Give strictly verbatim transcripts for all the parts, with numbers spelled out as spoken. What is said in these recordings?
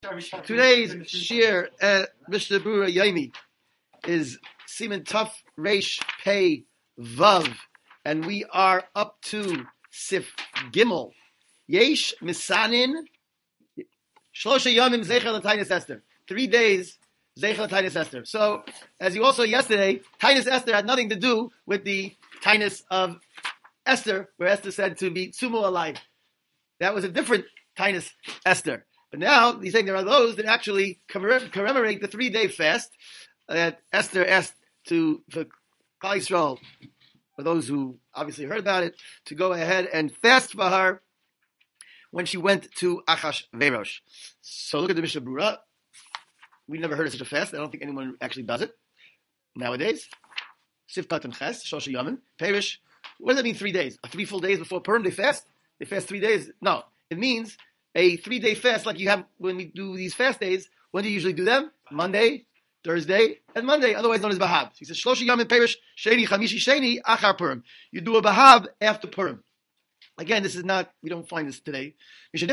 Today's shir at Mishnah Berurah Yomi is Siman Tuf Reish Pei Vav, and we are up to Sif Gimel. Yesh Misanin Shlosha Yomim Zeichel L'Tainis Esther. Three days Zeichel L'Tainis Esther. So, as you also yesterday, Tainis Esther had nothing to do with the Tainis of Esther, where Esther said to be Tzumu alive. That was a different Tainis Esther. But now he's saying there are those that actually commemorate the three-day fast that Esther asked to for Klal Yisrael, for those who obviously heard about it, to go ahead and fast for her when she went to Achashverosh. So look at the Mishnah Berurah. We never heard of such a fast. I don't think anyone actually does it nowadays. Sifkat and Ches, Shosha Yamin, Perish. What does that mean? Three days? Three full days before Purim they fast? They fast three days? No, it means a three-day fast like you have when we do these fast days. When do you usually do them? Monday, Thursday, and Monday, otherwise known as Bahab. So he says, Shlosha Yamim Perish, Sheni, Chamishi, Sheni, Achar Purim. You do a Bahab after Purim. Again, this is not, we don't find this today. So,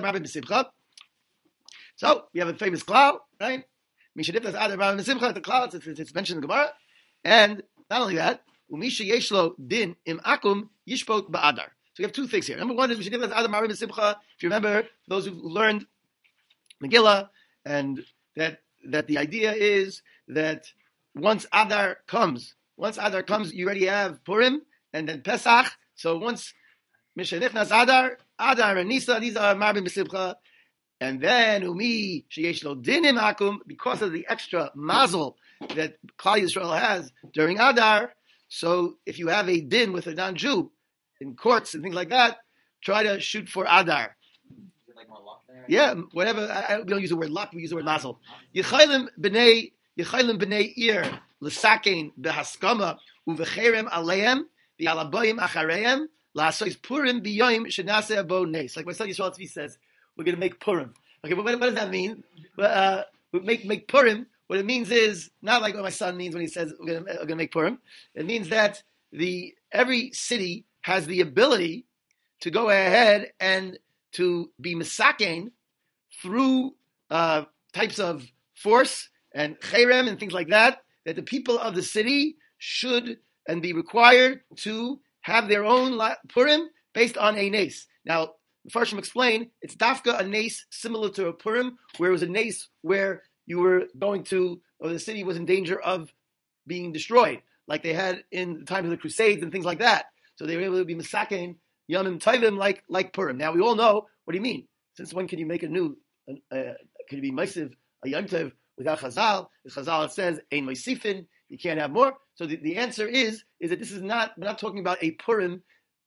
we have a famous klal, right? The klal, it's, it's mentioned in the Gemara. And not only that, Umisha Yeshlo Din Im Akum Yishpot Ba'adar. So we have two things here. Number one is if you remember, those who learned Megillah, and that that the idea is that once Adar comes, once Adar comes, you already have Purim and then Pesach. So once Mishenichnas Adar, Adar and Nisa, these are Marbim B'Simcha, and then Umi Sheyesh Lo Dinim Akum, because of the extra mazel that Klal Yisrael has during Adar. So if you have a din with a non-Jew in courts and things like that, try to shoot for Adar. Like more luck there? Yeah, whatever. I, I, we don't use the word luck, we use the word mazel. Yechaylim b'nei Yechaylim b'nei ir l'sakein b'haskama uvecherem aleim v'alaboyim achareim la'asois Purim b'yoyim shenaseh abo nes. Like my son Yisrael Tzvi says, we're going to make Purim. Okay, but what, what does that mean? Uh, we make make Purim. What it means is not like what my son means when he says we're going to, we're going to make Purim. It means that the every city has the ability to go ahead and to be misakein through uh, types of force and cherem and things like that, that the people of the city should and be required to have their own Purim based on a nes. Now, the Farshim explain, it's dafka a nes similar to a Purim, where it was a nes where you were going to, or the city was in danger of being destroyed, like they had in the times of the Crusades and things like that. So they were able to be misakein Yomim Tovim like like Purim. Now we all know what do you mean. Since when can you make a new? Uh, can you be Meisiv a Yom Tov without Chazal? The Chazal it says Ein Meisifin. You can't have more. So the, the answer is is that this is not. We're not talking about a Purim,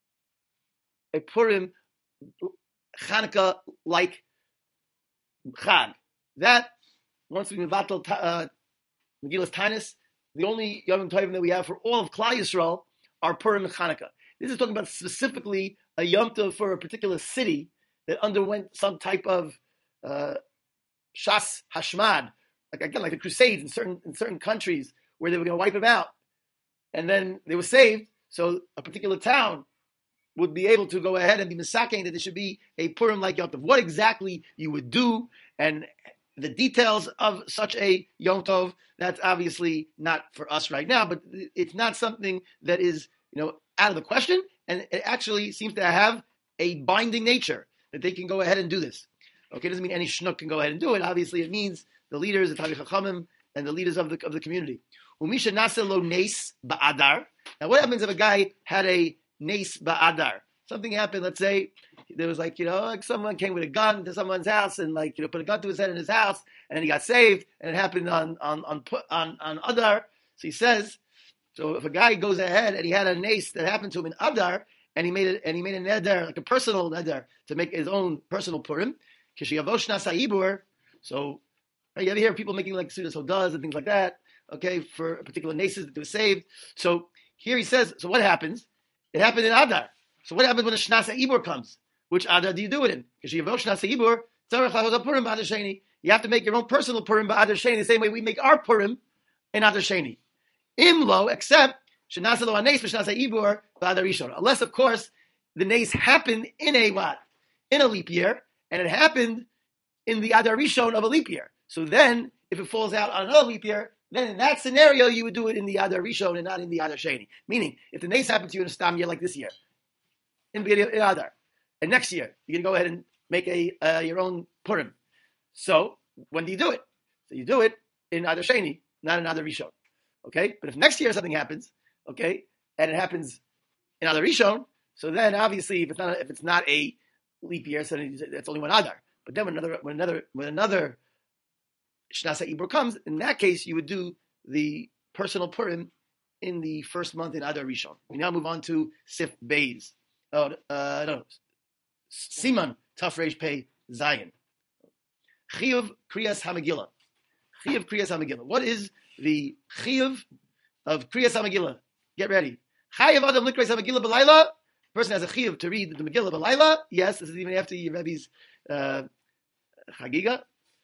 a Purim Chanukah like Chag. That once we mevatel uh, Megillas Tanis, the only Yom Tovim that we have for all of Klal Yisrael are Purim and Chanukah. This is talking about specifically a Yom Tov for a particular city that underwent some type of uh, Shas Hashmad, like again, like the Crusades in certain in certain countries where they were going to wipe them out, and then they were saved. So a particular town would be able to go ahead and be misakein that there should be a Purim like Yom Tov. What exactly you would do and the details of such a Yom Tov, that's obviously not for us right now, but it's not something that is, you know, out of the question, and it actually seems to have a binding nature that they can go ahead and do this. Okay, it doesn't mean any shnuk can go ahead and do it. Obviously, it means the leaders, the Talmidei Chachamim, and the leaders of the of the community. Umisha nasa lo nes ba'adar. Now, what happens if a guy had a nes ba'adar? Something happened. Let's say there was like you know, like someone came with a gun to someone's house and like you know put a gun to his head in his house, and then he got saved, and it happened on on on on, on Adar. So he says. So if a guy goes ahead and he had a nes that happened to him in Adar, and he made it, and he made a neder, like a personal neder, to make his own personal Purim, kishiyavosh nasaibur. So right, you ever hear people making like sudas hodas and things like that? Okay, for a particular neses that they were saved. So here he says, so what happens? It happened in Adar. So what happens when a shnasa ibur comes? Which Adar do you do it in? Kishiyavosh nasa ibur tzarech lahoz Purim ba'adar sheni. You have to make your own personal Purim ba'adar sheni the same way we make our Purim in Adar sheni. Imlo, except shenasalo anes v'shenasa ibur ba'adar rishon. Unless, of course, the nes happened in a what? In a leap year, and it happened in the Adar Rishon of a leap year. So then, if it falls out on another leap year, then in that scenario, you would do it in the Adar Rishon and not in the Adar Sheni. Meaning, if the Nes happened to you in a Stam year like this year, in the in Adar, and next year, you're going to go ahead and make a uh, your own Purim. So, when do you do it? So you do it in Adar Sheni, not in Adar Rishon. Okay? But if next year something happens, okay, and it happens in Adar Rishon, so then obviously if it's not if it's not a leap year, so it's only one Adar. But then when another when another when another Shnasa Ibur comes, in that case you would do the personal Purim in the first month in Adar Rishon. We now move on to Sif Beis. Oh, uh, no, Siman Tafresh Pei Zion. Chiyuv Kriyas Hamagillah. Chiyuv Kriyas Hamagillah. What is the Chiyuv of Kriyas Hamagillah? Get ready. Chayav Adam Likreis Hamagillah B'Layla. Person has a chiyuv to read the Megillah B'Layla. Yes, this is even after your Rebbe's uh, Chagiga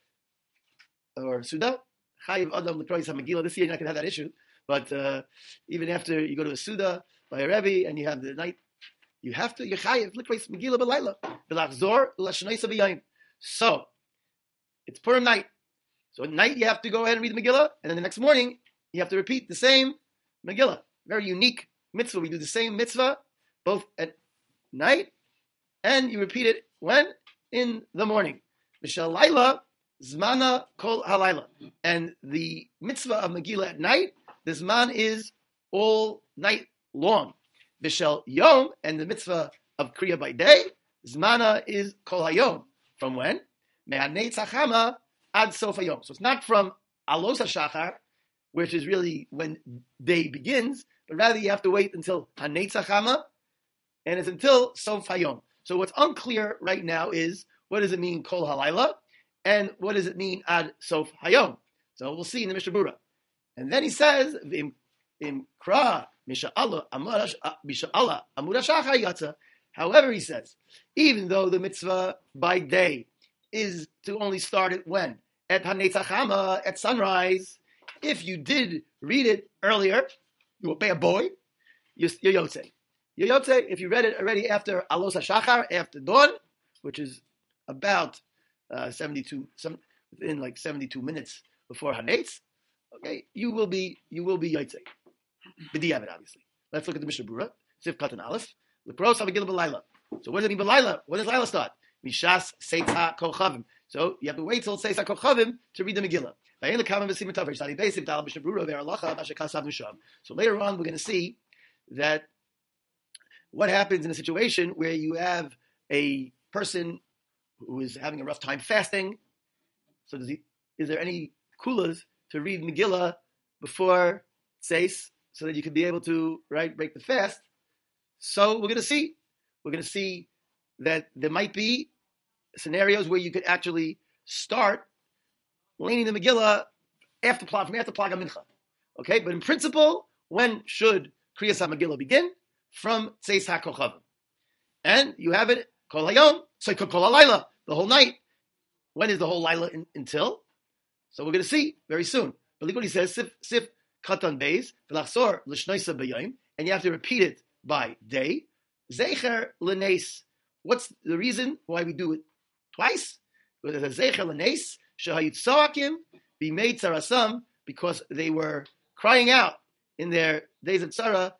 or Suda. Chayav Adam Likreis Hamagillah. This year you're not going to have that issue, but uh, even after you go to a Suda by a Rebbe and you have the night, you have to. You're Chayav Likreis Megillah B'Layla. B'Lachzor L'Shneisa B'Yayim. So it's Purim night. So at night you have to go ahead and read the Megillah, and then the next morning you have to repeat the same Megillah. Very unique mitzvah. We do the same mitzvah both at night, and you repeat it when? In the morning. Mishal Laila, Zmana Kol Halayla. And the mitzvah of Megillah at night, the Zman is all night long. Mishal Yom, and the mitzvah of Kriya by day, Zmana is Kol Hayom. From when? Me'anei Tzachama ad Sof Hayom. So it's not from Alos HaShachar, which is really when day begins, but rather you have to wait until Hanei Tzachama, and it's until Sof Hayom. So what's unclear right now is, what does it mean Kol Halayla, and what does it mean Ad Sof Hayom? So we'll see in the Mishnah Berurah. And then he says, Im Kra Misha'Allah Amud HaShachar Yatza. However, he says, even though the mitzvah by day is to only start it when? At Hanei Tzachama, at sunrise. If you did read it earlier, you will pay a boy, you're Yotzei. Yotze, if you read it already after Alos HaShachar, after dawn, which is about uh, seventy-two, some within like seventy-two minutes before Hanetz, okay, you will be you will be Yotze. B'diavad, obviously. Let's look at the Mishnah Berurah. Sif Katan Aleph. Lepros Havagillah B'Layla. So what does it mean B'Layla? When does Layla start? Mishas Seitha Kochavim. So you have to wait till Seitha Kochavim to read the Megillah. So later on, we're going to see that what happens in a situation where you have a person who is having a rough time fasting. So does he, is there any kulas to read Megillah before Tzeis so that you can be able to, right, break the fast? So we're going to see. We're going to see that there might be scenarios where you could actually start leaning the Megillah after Plag, from after Plag HaMincha. Okay, but in principle, when should Kriyas HaMegillah begin? From Tzeis HaKochavim. And you have it, Kol Hayom, so Kol HaLayla, the whole night. When is the whole Layla in, until? So we're going to see very soon. But look what he says, Sif, Sif Katan Beis, V'lachsor L'shnoisa B'yayim, and you have to repeat it by day. Zecher L'neis. What's the reason why we do it twice? Because it's a Zecher L'neis, Shehayitzoakim, B'mei Tzarasam, because they were crying out in their days of Tzara,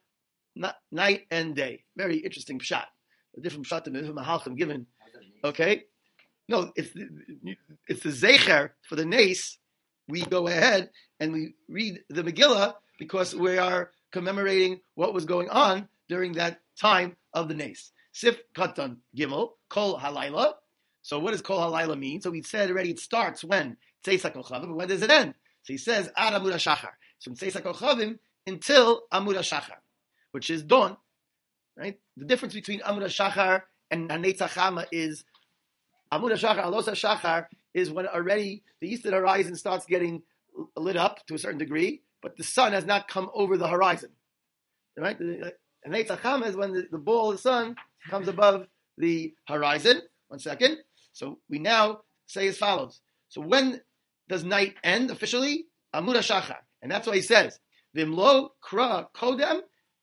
night and day. Very interesting pshat. A different pshat than the Mahalchim given. Okay? No, it's the, it's the Zecher for the Nes. We go ahead and we read the Megillah because we are commemorating what was going on during that time of the Nes. Sif Katan Gimel, Kol Halayla. So what does Kol Halayla mean? So we said already it starts when? Tzeis HaKochavim, but when does it end? So he says, Ad Amud HaShachar. So from Tzeis HaKochavim until Amud HaShachar, which is dawn, right? The difference between Amud HaShachar and Hanei Tzachama is Amud HaShachar, Alos HaShachar, is when already the eastern horizon starts getting lit up to a certain degree, but the sun has not come over the horizon, right? Hanei Tzachama is when the, the ball of the sun comes above the horizon. One second. So we now say as follows. So when does night end officially? Amud HaShachar. And that's why he says, Vimlo Kra Kodem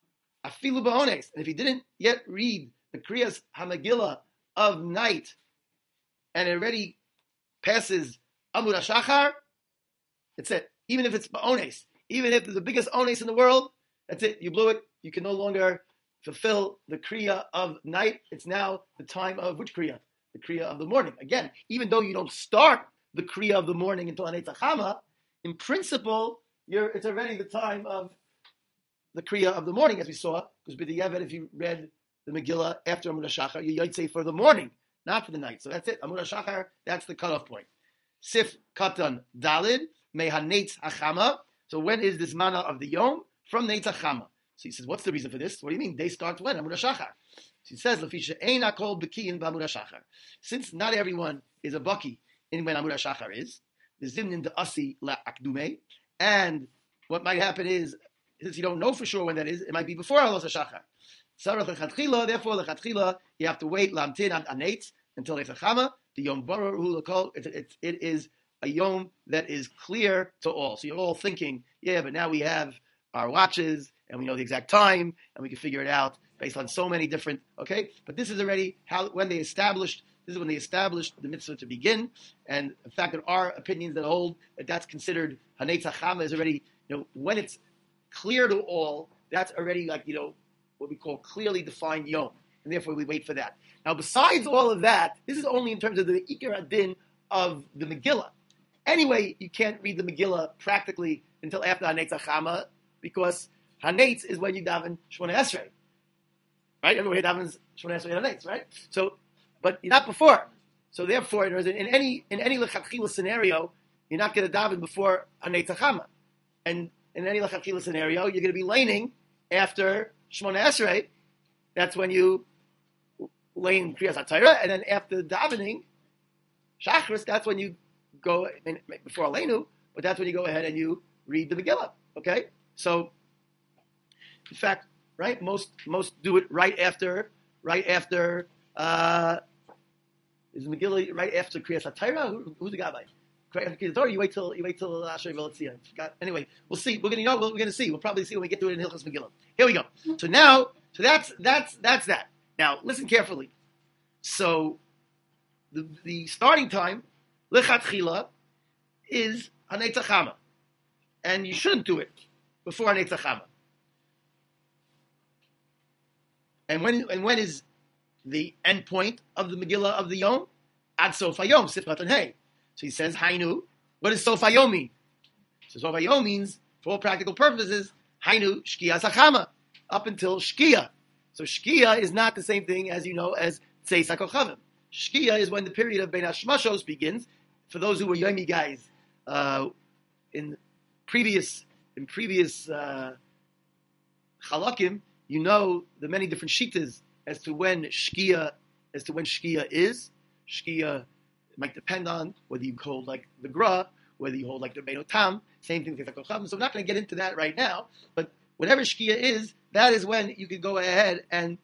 Afilu Ba'ones. And if he didn't yet read the Kriyas HaMegillah of night and it already passes Amud HaShachar, that's it. Even if it's Ones, even if it's the biggest Ones in the world, that's it. You blew it. You can no longer fulfill the Kriya of night. It's now the time of which Kriya? The Kriya of the morning. Again, even though you don't start the Kriya of the morning until Hanetz HaChama, in principle, you're, it's already the time of the Kriya of the morning, as we saw, because B'diavad, if you read the Megillah after Amud HaShachar, you Yaitse for the morning, not for the night. So that's it. Amud HaShachar, that's the cutoff point. Sif Katan Dalid, Mehanetz HaChama. So when is this mana of the Yom? From Netz HaChama. So he says, what's the reason for this? What do you mean? They start when? Amud HaShachar. So he says, Lafisha Ein Akol Bekiin B'Amud HaShachar. Since not everyone is a Baki in when Amud HaShachar is, the Zimnin de Asi La Akdume, and what might happen is, since you don't know for sure when that is, it might be before Alos HaShachar. Sarach Lechatchila, therefore Lechatchila, you have to wait Lamtin ad Anetz until Netz HaChama. The Yom Baruch Hu L'Kol, it, it, it is a Yom that is clear to all. So you're all thinking, yeah, but now we have our watches, and we know the exact time, and we can figure it out based on so many different, okay? But this is already how, when they established, this is when they established the mitzvah to begin, and the fact that our opinions that hold that that's considered Hanetz HaChama is already, you know, when it's clear to all, that's already like, you know, what we call clearly defined Yom, and therefore we wait for that. Now, besides all of that, this is only in terms of the Ikar Adin of the Megillah. Anyway, you can't read the Megillah practically until after Hanetz HaChama, because Hanetz is when you daven Shmona Esrei, right? Everybody davens Shmona Esrei Hanetz, right? So, but not before. So therefore, in any in any lechatchila scenario, you're not going to daven before Hanetz HaChama, and in any lechatchila scenario, you're going to be laning after Shmona Esrei. That's when you lane Kriyas HaTorah, and then after davening Shachris, that's when you go before Aleinu, but that's when you go ahead and you read the Megillah. Okay, so in fact, right, most most do it right after right after uh, is the Megillah right after Kriyas HaTorah? Who, who's the guy by? Kriyas HaTorah? You wait till you wait till Asher Velatzia. Anyway, we'll see. We're gonna you know we're gonna see. We'll probably see when we get to it in Hilchos Megillah. Here we go. So now, so that's that's that's that. Now listen carefully. So the the starting time lechatchila is Hanetz HaChama, and you shouldn't do it before Hanetz HaChama. And when and when is the end point of the Megillah of the Yom? Ad Sof HaYom, Sifrat and Hey. So he says, Hainu. What does Sof HaYom mean? So Sof HaYom means, for all practical purposes, Hainu Shkia HaChama, up until Shkia. So Shkia is not the same thing as you know as Tzeis HaKochavim. Shkia is when the period of Bein HaShmashos begins. For those who were Yomi guys, uh, in previous in previous uh, Chalakim, you know the many different shitas as to when Shkia as to when Shkia is. Shkia might depend on whether you hold like the Gra, whether you hold like the Bein Tam, same thing with Kocham. So I'm not going to get into that right now, but whatever Shkia is, that is when you can go ahead and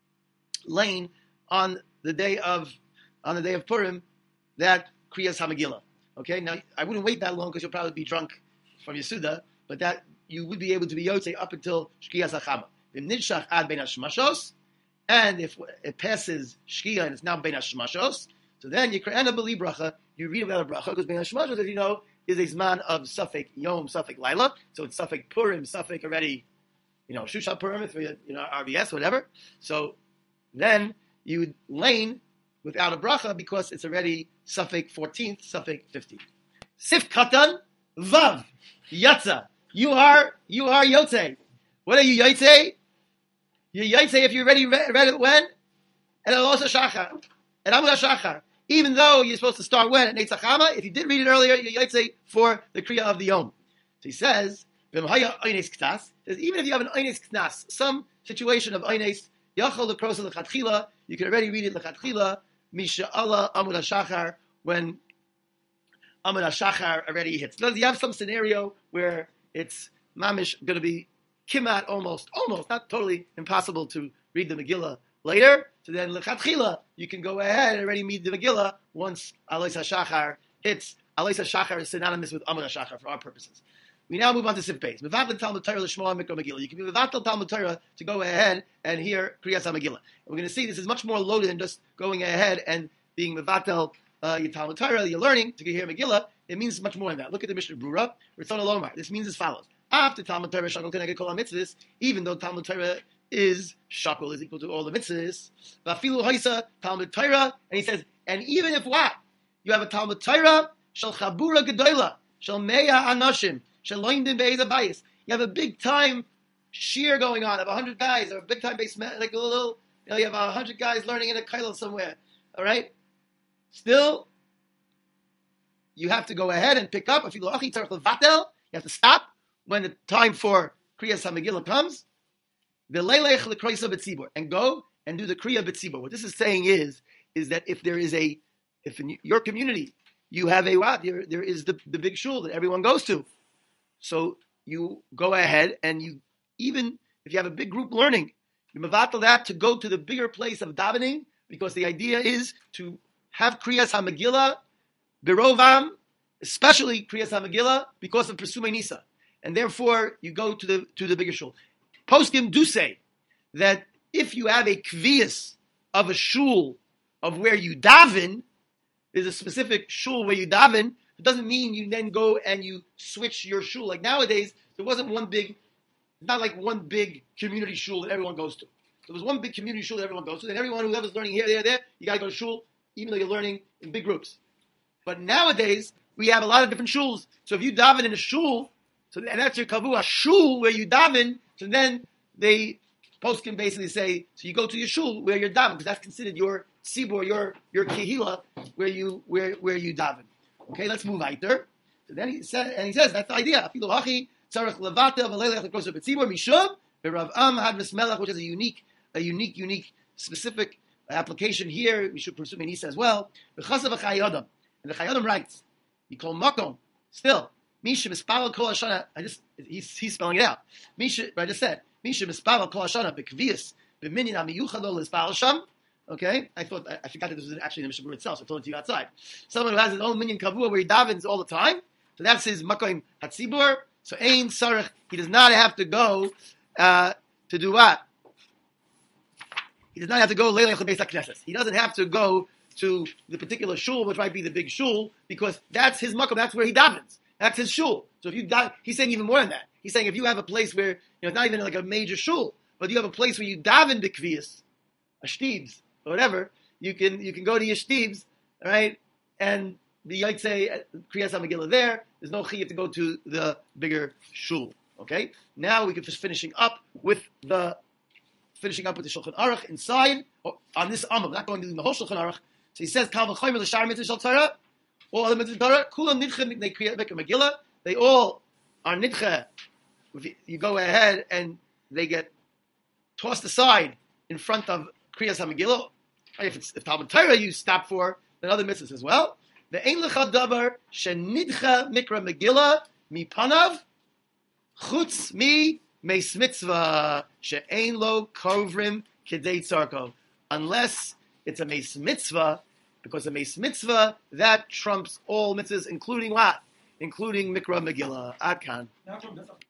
lane on the day of on the day of Purim that Kriyas HaMegillah. Okay, now I wouldn't wait that long because you'll probably be drunk from your Suda, but that you would be able to be Yotzei up until Shkiyas HaChama. V'nidshach ad Bein HaShmashos, and if it passes Shkia and it's now Bein HaShmashos, so then you create a beli bracha, you read about a bracha, because Bein HaShmashos, as you know, is a zman of Safek Yom, Safek Laila, so it's Safek Purim, Safek already, you know, Shusha Purim, if you know, R B S, whatever. So then you would lane without a bracha because it's already Safek fourteenth, Safek fifteenth. Sif Katan, Vav, Yatza. You are, you are Yotzei. What are you, Yotzei? You're Yotzei if you already read, read it when? At Alos HaShachar. At Amud HaShachar. Even though you're supposed to start when? At Netz HaChama. If you did read it earlier, you're Yotzei for the Kriya of the Yom. So he says, V'mhaya Oynes K'tas. Says, even if you have an Oynes K'tas, some situation of Oynes, Yachol L'Krosa L'Chatchila, you can already read it L'Chatchila, Misha Allah Amud HaShachar, when Amud HaShachar already hits. Now, you have some scenario where it's mamish going to be kimat almost, almost, not totally impossible to read the Megillah later. So then L'Chatchila, you can go ahead and already read the Megillah once Alois HaShachar hits. Alois HaShachar is synonymous with Amud HaShachar for our purposes. We now move on to Sif Beis. Mevatel Talmud Torah l'shmoa mikra Megillah. You can be mevatel Talmud Torah to go ahead and hear Kriyas HaMegillah. We're going to see this is much more loaded than just going ahead and being mevatel uh, your Talmud Torah, you're learning to hear Megillah, it means much more than that. Look at the Mishnah Brura, Ritzon Lomar. This means as follows. After Talmud Torah, Shakol Keneged Kol HaMitzvahs, even though Talmud Torah is Shakol, is equal to all the mitzvahs, Vafilu Haisa, Talmud Torah, and he says, and even if what? You have a Talmud Torah, Shal Chabura Gedoyla, Shal Meya Anoshim, Shal Loindim Be'ez Abayis. You have a big time shear going on of a hundred guys, or a big time base, like a little, you know, you have a hundred guys learning in a kailel somewhere, all right? Still, you have to go ahead and pick up. If you you have to stop when the time for Kriyas HaMegillah comes. And go and do the Kriya B'tzibur. What this is saying is, is that if there is a, if in your community you have a what, there, there is the, the big shul that everyone goes to. So you go ahead and you, even if you have a big group learning, you mavatal that to go to the bigger place of davening, because the idea is to have Kriyas HaMegillah Birovam, especially Kriyas HaMegillah, because of Pesumei Nisa. And therefore, you go to the to the bigger shul. Poskim do say that if you have a kviyas of a shul of where you daven, there's a specific shul where you daven, it doesn't mean you then go and you switch your shul. Like nowadays, there wasn't one big, not like one big community shul that everyone goes to. There was one big community shul that everyone goes to, and everyone whoever's learning here, there, there, you got to go to shul, even though you're learning in big groups. But nowadays, we have a lot of different shuls. So if you daven in a shul, so and that's your kavua shul where you daven, so then they post can basically say, so you go to your shul where you're daven, because that's considered your sibor, your your kehila, where you where where you daven. Okay, let's move weiter. So then he said, and he says that's the idea. Afilu hachi tzarich levatel v'leilech lekrosav b'tzibor mishum v'Rav Am had mismelach, which is a unique, a unique, unique, specific application here. We should pursue Menisa as well. V'chasav v'chayodam, and the Chayyim writes, you call makom still. Misha mispal kol hashana. I just he's he's spelling it out. Misha, I just said Misha mispal kol hashana bekvius b'minyan amiyuchad lo lispal sham. Okay, I thought I, I forgot that this was actually in the Mishnah Berurah itself. So I told it to you outside. Someone who has his own minyan kavua where he davens all the time. So that's his makom hatzibur. So ein sarich. He does not have to go uh, to do what? He does not have to go leilech lebeis haknesses. He doesn't have to go to the particular shul, which might be the big shul, because that's his makom. That's where he davens. That's his shul. So if you da- he's saying even more than that. He's saying if you have a place where, you know, it's not even like a major shul, but you have a place where you daven b'kviyas, a shtibs, or whatever, you can you can go to your shtibs, all right, and the might say Kriyas HaMegillah there. There's no chiyuv to go to the bigger shul. Okay. Now we can just finishing up with the finishing up with the Shulchan Aruch inside oh, on this Amud. Not going to do the whole Shulchan Aruch. So he says Kal v'chomer l'shar mitzvah shel Torah. All other mitzvahs Torah, kulam nidche they create make a Megillah. They all are nidche. You go ahead and they get tossed aside in front of Kriyas HaMegillah. If it's if Talmud Torah you stop for, then other mitzvahs as well. The ein lecha davar shenidche mikra Megillah mipanav chutz mi meis mitzvah she'ein lo kovrim kedei tzarko. Unless it's a meis mitzvah. Because the Meis Mitzvah, that trumps all mitzvahs, including what? Including Mikra Megillah. Adkan.